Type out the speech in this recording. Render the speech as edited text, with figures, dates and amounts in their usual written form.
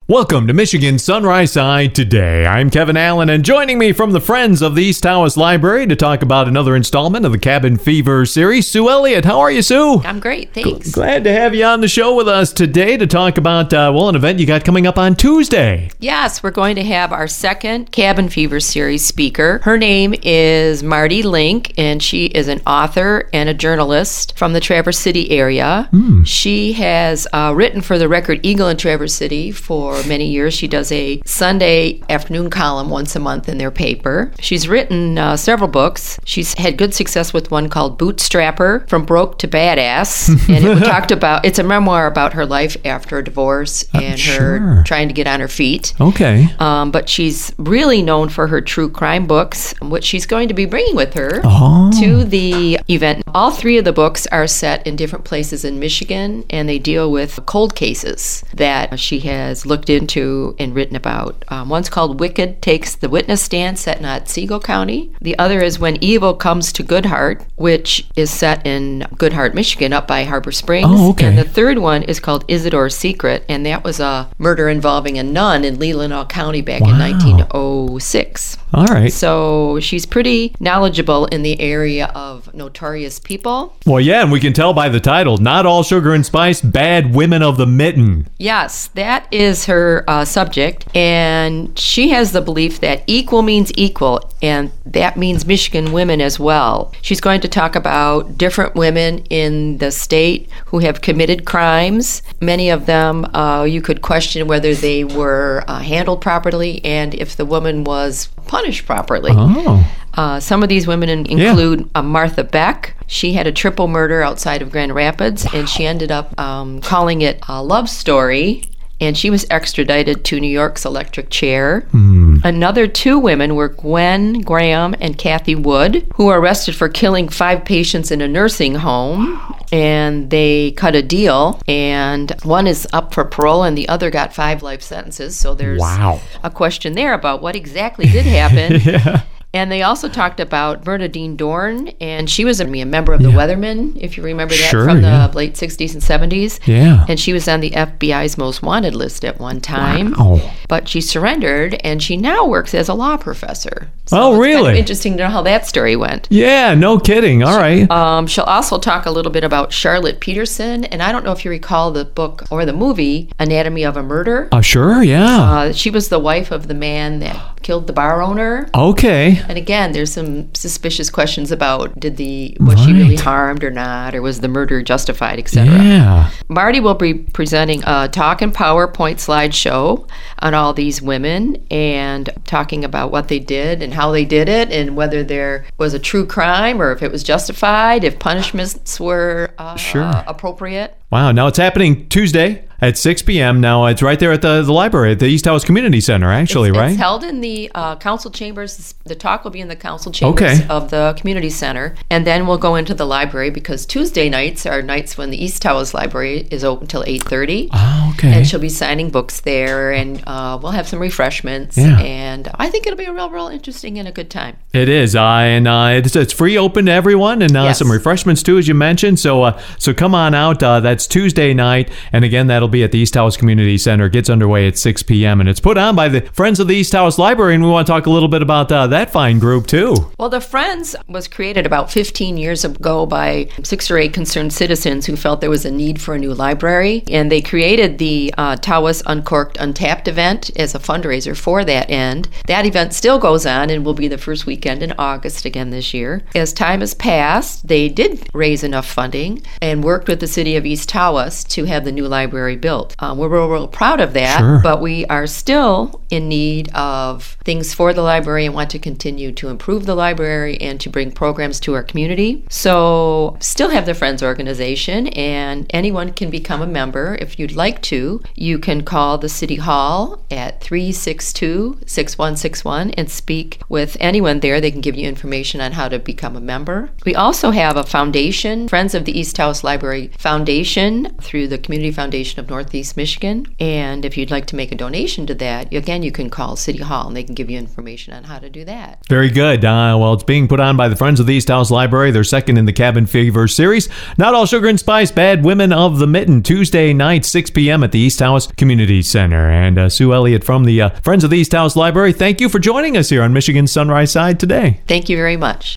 Welcome to Michigan Sunrise Side Today. I'm Kevin Allen, and joining me from the Friends of the East Tawas Library to talk about another installment of the Cabin Fever series, Sue Elliott. How are you, Sue? I'm great, thanks. Glad to have you on the show with us today to talk about, an event you got coming up on Tuesday. Yes, we're going to have our second Cabin Fever series speaker. Her name is Marty Link, and she is an author and a journalist from the Traverse City area. She has written for the Record Eagle in Traverse City for many years. She does a Sunday afternoon column once a month in their paper. She's written several books. She's had good success with one called Bootstrapper, From Broke to Badass. And it's a memoir about her life after a divorce and her trying to get on her feet. Okay. But she's really known for her true crime books, which she's going to be bringing with her to the event. All three of the books are set in different places in Michigan, and they deal with cold cases that she has looked into and written about. One's called Wicked Takes the Witness Stand, set in Otsego County. The other is When Evil Comes to Goodhart, which is set in Goodhart, Michigan, up by Harbor Springs. Oh, okay. And the third one is called Isidore's Secret, and that was a murder involving a nun in Leelanau County back in 1906. All right. So she's pretty knowledgeable in the area of notorious people. Well, yeah, and we can tell by the title, Not All Sugar and Spice, Bad Women of the Mitten. Yes, that is her subject, and she has the belief that equal means equal, and that means Michigan women as well. She's going to talk about different women in the state who have committed crimes. Many of them, you could question whether they were handled properly and if the woman was punished properly. Some of these women include Martha Beck. She had a triple murder outside of Grand Rapids, and she ended up calling it a love story, and she was extradited to New York's electric chair. Another two women were Gwen Graham and Kathy Wood, who were arrested for killing 5 patients in a nursing home, and they cut a deal, and one is up for parole and the other got 5 life sentences, so there's a question there about what exactly did happen. And they also talked about Bernadine Dorn, and she was a member of the Weathermen, if you remember that, from the late 60s and 70s. Yeah. And she was on the FBI's most wanted list at one time. But she surrendered, and she now works as a law professor. So it's kind of interesting to know how that story went. Yeah, no kidding. All right. She'll also talk a little bit about Charlotte Peterson, and I don't know if you recall the book or the movie Anatomy of a Murder. Sure, yeah. She was the wife of the man that killed the bar owner. Okay. And again, there's some suspicious questions about was she really harmed or not, or was the murder justified, etc. Yeah. Marty will be presenting a talk and PowerPoint slideshow on all these women and talking about what they did and how they did it and whether there was a true crime or if it was justified, if punishments were appropriate. Wow. Now it's happening Tuesday at 6 p.m. Now it's right there at the library at the East Tawas Community Center, actually, right? It's held in the council chambers. The talk will be in the council chambers of the community center. And then we'll go into the library because Tuesday nights are nights when the East Tawas Library is open till 8:30. Okay. And she'll be signing books there, and we'll have some refreshments. Yeah. And I think it'll be a real interesting and a good time. It is. And it's free, open to everyone, and some refreshments too, as you mentioned. So come on out. That's Tuesday night. And again, that'll be at the East Tawas Community Center. It gets underway at 6 p.m. and it's put on by the Friends of the East Tawas Library, and we want to talk a little bit about that fine group too. Well, the Friends was created about 15 years ago by 6 or 8 concerned citizens who felt there was a need for a new library, and they created the Tawas Uncorked Untapped event as a fundraiser for that end. That event still goes on and will be the first weekend in August again this year. As time has passed, they did raise enough funding and worked with the city of East Tawas to have the new library built. We're real proud of that, but we are still in need of things for the library and want to continue to improve the library and to bring programs to our community. So still have the Friends organization, and anyone can become a member if you'd like to. You can call the City Hall at 362-6161 and speak with anyone there. They can give you information on how to become a member. We also have a foundation, Friends of the East Tawas Library Foundation, through the Community Foundation of Northeast Michigan. And if you'd like to make a donation to that, again, you can call City Hall and they can give you information on how to do that. Very good. Well, it's being put on by the Friends of the East House Library. They're second in the Cabin Fever series. Not All Sugar and Spice, Bad Women of the Mitten, Tuesday night, 6 p.m. at the East House Community Center. And Sue Elliott from the Friends of the East House Library, thank you for joining us here on Michigan Sunrise Side today. Thank you very much.